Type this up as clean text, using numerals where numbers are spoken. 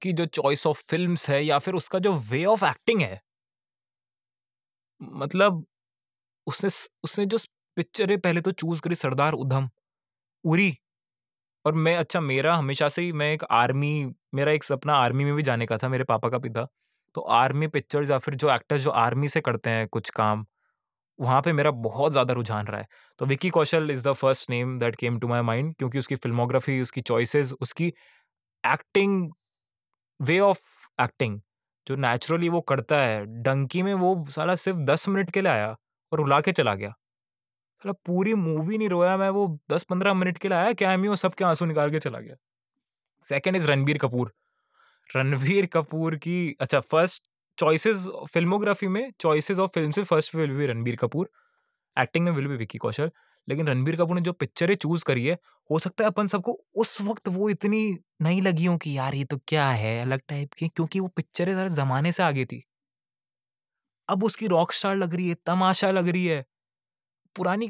उसकी जो choice of films है या फिर उसका जो वे ऑफ एक्टिंग है, मतलब उसने जो पिक्चरें पहले तो चूज़ करी, सरदार उधम, उरी। और मेरा हमेशा से ही मेरा एक सपना आर्मी में भी जाने का था, मेरे पापा का भी था। तो आर्मी पिक्चर्स या फिर जो एक्टर्स जो आर्मी से करते हैं कुछ काम, वहाँ पे मेरा बहुत ज़्यादा रुझान रहा है। तो Vicky Kaushal is the first name that came to my mind, क्योंकि उसकी फ़िल्मोग्राफ़ी, उसकी चॉइसेस, उसकी एक्टिंग, वे ऑफ एक्टिंग जो नेचुरली वो करता है। डंकी में वो साला सिर्फ़ 10 मिनट के लिए आया और रुला के चला गया। साला पूरी मूवी नहीं रोया मैं, वो 10-15 मिनट के लिए आया, कैमियो सबके आँसू निकाल के चला गया। Second is Ranbir Kapoor. रणबीर कपूर की अच्छा फर्स्ट चॉइसेस फ़िल्मोग्राफी में, चॉइसेस ऑफ फ़िल्म्स में first will be Ranbir Kapoor, acting में विल बी विक्की कौशल। लेकिन रणबीर कपूर ने जो पिक्चरें चूज़ करी है, हो सकता है अपन सबको उस वक़्त वो इतनी नहीं लगी हो कि यार ये तो क्या है, अलग टाइप की, क्योंकि वो पिक्चरें ज़रा ज़माने से आगे थी। अब उसकी रॉकस्टार लग रही है, तमाशा लग रही है, पुरानी